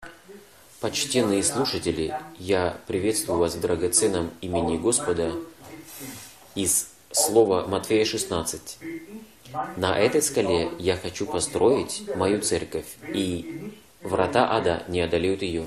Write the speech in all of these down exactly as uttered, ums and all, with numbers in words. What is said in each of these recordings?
Почтенные слушатели, я приветствую вас в драгоценном имени Господа из слова Матфея шестнадцать. На этой скале я хочу построить мою церковь, и врата ада не одолеют ее.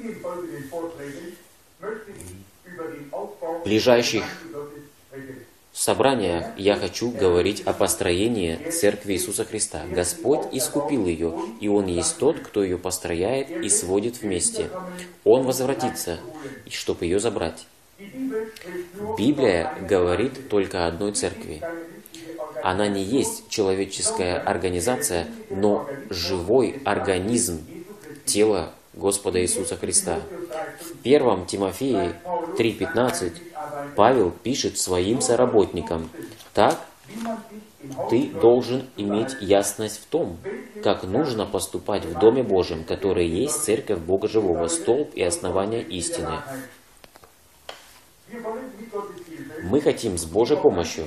В ближайших собраниях я хочу говорить о построении Церкви Иисуса Христа. Господь искупил ее, и Он есть тот, кто ее построяет и сводит вместе. Он возвратится, чтобы ее забрать. Библия говорит только о одной церкви. Она не есть человеческая организация, но живой организм тела Господа Иисуса Христа. В первом Тимофея три пятнадцать Павел пишет своим соработникам: «Так, ты должен иметь ясность в том, как нужно поступать в Доме Божьем, который есть Церковь Бога Живого, столб и основание истины». Мы хотим с Божьей помощью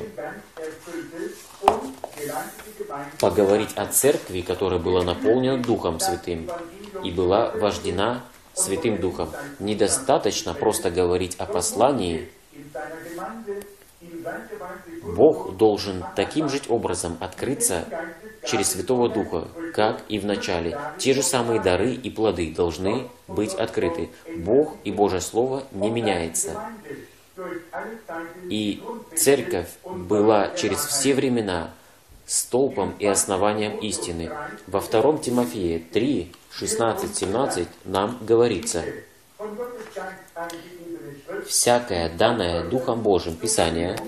поговорить о церкви, которая была наполнена Духом Святым и была вождена Святым Духом. Недостаточно просто говорить о послании. Бог должен таким же образом открыться через Святого Духа, как и в начале. Те же самые дары и плоды должны быть открыты. Бог и Божье Слово не меняется. И церковь была через все времена столпом и основанием истины. Во втором Тимофея три шестнадцать семнадцать нам говорится: «Всякое данное Духом Божьим Писание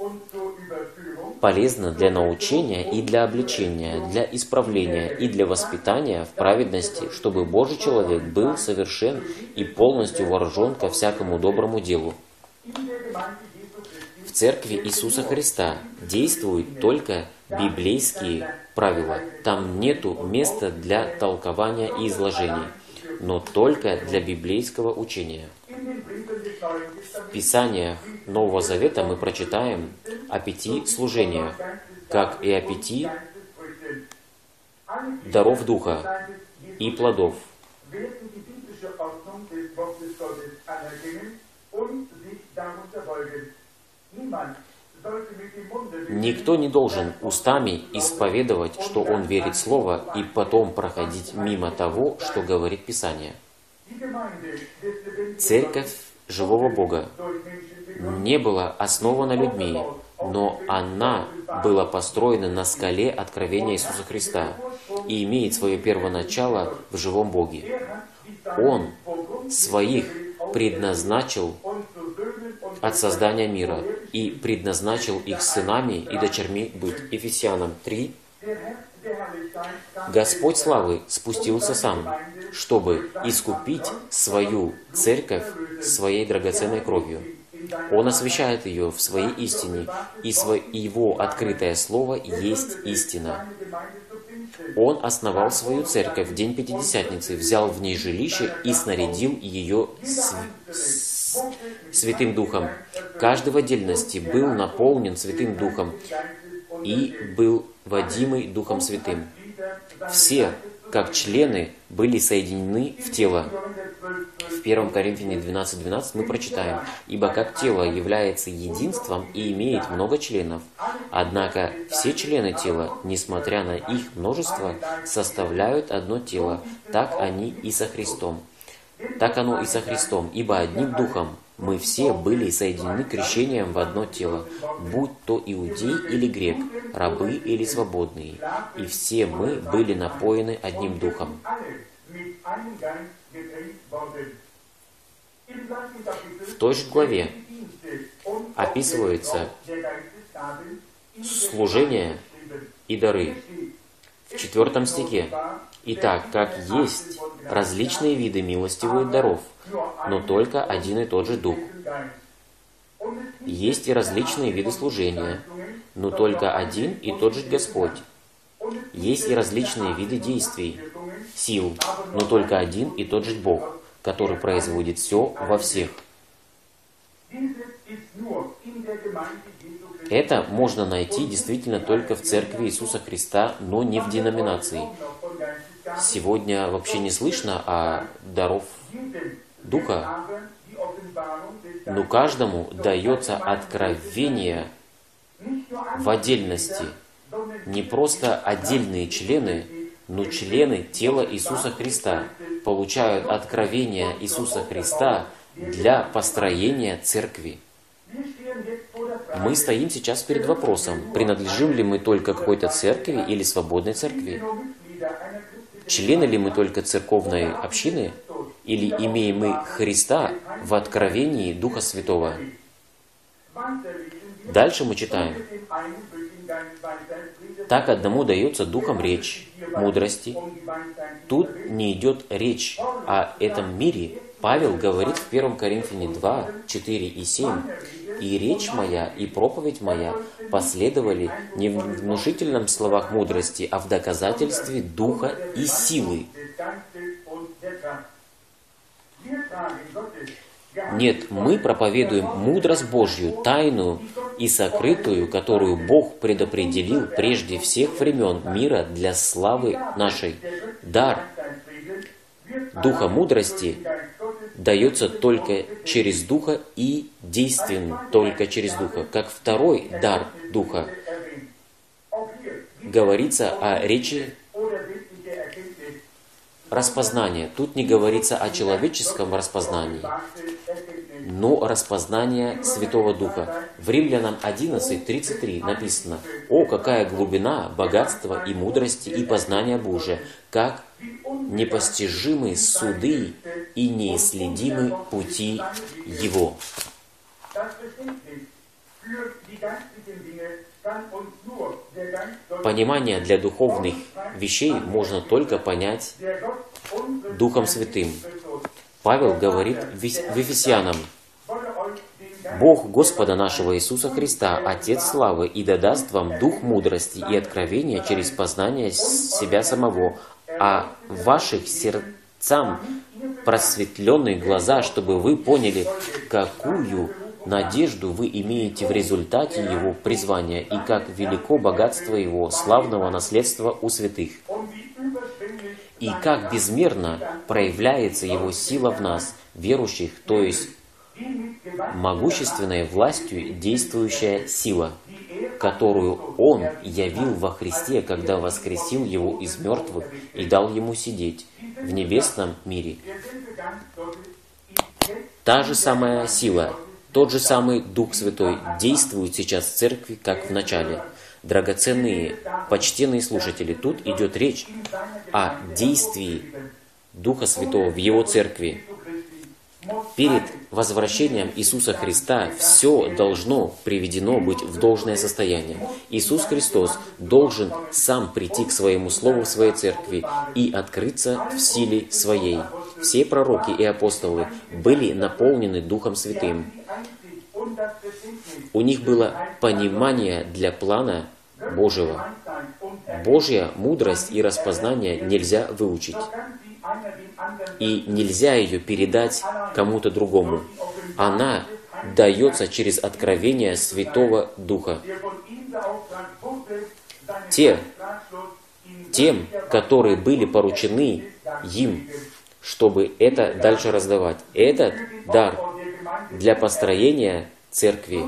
полезно для научения и для обличения, для исправления и для воспитания в праведности, чтобы Божий человек был совершен и полностью вооружен ко всякому доброму делу». В Церкви Иисуса Христа действуют только библейские правила. Там нету места для толкования и изложений, но только для библейского учения. В Писаниях Нового Завета мы прочитаем о пяти служениях, как и о пяти даров Духа и плодов. Никто не должен устами исповедовать, что он верит в Слово, и потом проходить мимо того, что говорит Писание. Церковь живого Бога не была основана людьми, но она была построена на скале откровения Иисуса Христа и имеет свое первоначало в живом Боге. Он своих предназначил от создания мира и предназначил их сынами и дочерьми быть. Ефесянам три. Господь славы спустился сам, чтобы искупить свою церковь своей драгоценной кровью. Он освящает ее в своей истине, и Его открытое Слово есть истина. Он основал свою церковь в день Пятидесятницы, взял в ней жилище и снарядил ее с Святым Духом. Каждый в отдельности был наполнен Святым Духом и был водимый Духом Святым. Все, как члены, были соединены в тело. В первом Коринфянам двенадцать двенадцать мы прочитаем: «Ибо как тело является единством и имеет много членов, однако все члены тела, несмотря на их множество, составляют одно тело, так они и со Христом». Так оно и со Христом, ибо одним Духом мы все были соединены крещением в одно тело, будь то иудей или грек, рабы или свободные, и все мы были напоены одним Духом. В той же главе описывается служение и дары. В четвертом стихе: «Итак, как есть различные виды милостивых даров, но только один и тот же Дух. Есть и различные виды служения, но только один и тот же Господь. Есть и различные виды действий, сил, но только один и тот же Бог, который производит все во всех». Это можно найти действительно только в Церкви Иисуса Христа, но не в деноминации. Сегодня вообще не слышно о даров Духа, но каждому дается откровение в отдельности. Не просто отдельные члены, но члены тела Иисуса Христа получают откровение Иисуса Христа для построения церкви. Мы стоим сейчас перед вопросом, принадлежим ли мы только какой-то церкви или свободной церкви? Члены ли мы только церковной общины? Или имеем мы Христа в откровении Духа Святого? Дальше мы читаем. Так одному дается Духом речь, мудрости. Тут не идет речь о этом мире. Павел говорит в первом Коринфяне два, четыре и семь. «И речь моя, и проповедь моя последовали не в внушительном словах мудрости, а в доказательстве Духа и силы». Нет, мы проповедуем мудрость Божью, тайную и сокрытую, которую Бог предопределил прежде всех времен мира для славы нашей. Дар Духа мудрости дается только через Духа и действен только через Духа. Как второй дар Духа говорится о речи распознания. Тут не говорится о человеческом распознании, но распознание Святого Духа. В Римлянам одиннадцать, тридцать три написано: «О, какая глубина, богатство и мудрости и познания Божия, как непостижимы суды и неисследимы пути Его». Понимание для духовных вещей можно только понять Духом Святым. Павел говорит в Ефесянам: «Бог Господа нашего Иисуса Христа, Отец славы, и да даст вам дух мудрости и откровения через познание себя самого, а ваших сердцам просветленные глаза, чтобы вы поняли, какую надежду вы имеете в результате Его призвания, и как велико богатство Его славного наследства у святых, и как безмерно проявляется Его сила в нас, верующих, то есть могущественной властью действующая сила, которую Он явил во Христе, когда воскресил Его из мертвых и дал Ему сидеть в небесном мире». Та же самая сила, тот же самый Дух Святой действует сейчас в церкви, как в начале. Драгоценные, почтенные слушатели, тут идет речь о действии Духа Святого в Его церкви. Перед возвращением Иисуса Христа все должно приведено быть в должное состояние. Иисус Христос должен сам прийти к Своему Слову в Своей церкви и открыться в силе Своей. Все пророки и апостолы были наполнены Духом Святым. У них было понимание для плана Божьего. Божья мудрость и распознание нельзя выучить. И нельзя ее передать кому-то другому. Она дается через откровение Святого Духа. Те, тем, которые были поручены им, чтобы это дальше раздавать. Этот дар для построения церкви.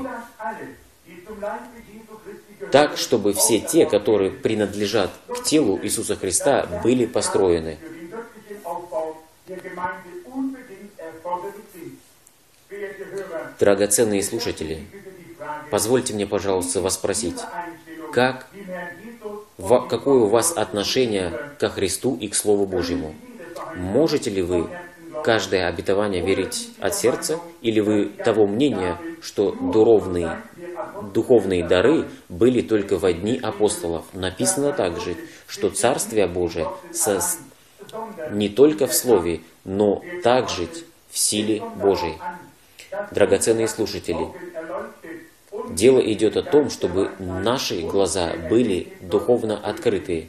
Так, чтобы все те, которые принадлежат к телу Иисуса Христа, были построены. Драгоценные слушатели, позвольте мне, пожалуйста, вас спросить, как, в, какое у вас отношение ко Христу и к Слову Божьему? Можете ли вы каждое обетование верить от сердца, или вы того мнения, что духовные, духовные дары были только в дни апостолов? Написано также, что Царствие Божие со... не только в Слове, но также в силе Божией. Драгоценные слушатели, дело идет о том, чтобы наши глаза были духовно открыты.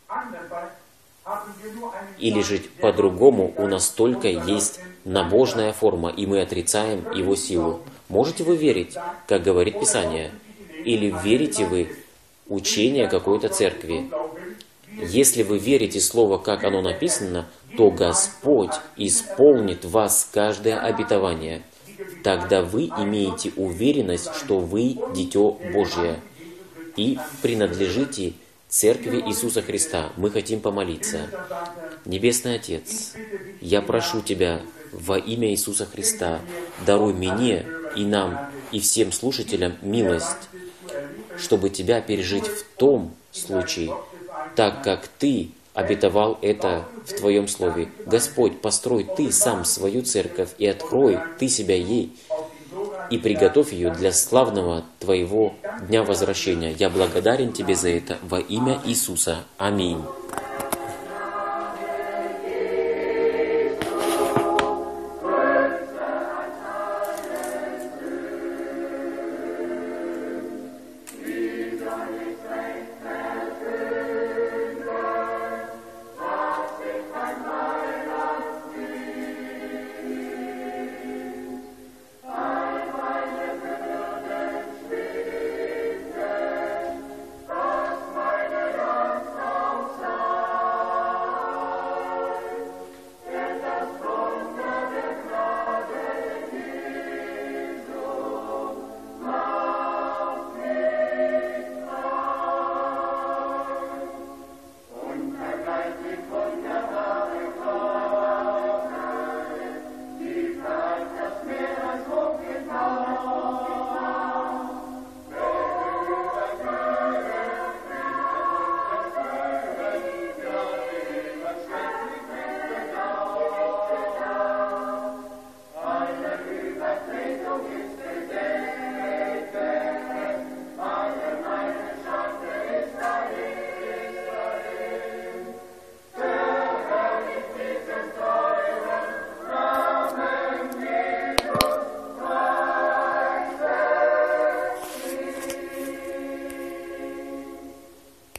Или же по-другому, у нас только есть набожная форма, и мы отрицаем его силу. Можете вы верить, как говорит Писание? Или верите вы учение какой-то церкви? Если вы верите Слово, как оно написано, то Господь исполнит в вас каждое обетование. Тогда вы имеете уверенность, что вы Дитё Божье и принадлежите Церкви Иисуса Христа. Мы хотим помолиться. Небесный Отец, я прошу Тебя во имя Иисуса Христа, даруй мне и нам, и всем слушателям милость, чтобы Тебя пережить в том случае, так как Ты обетовал это в Твоем Слове. Господь, построй Ты сам свою церковь и открой Ты себя ей, и приготовь ее для славного Твоего дня возвращения. Я благодарен Тебе за это во имя Иисуса. Аминь.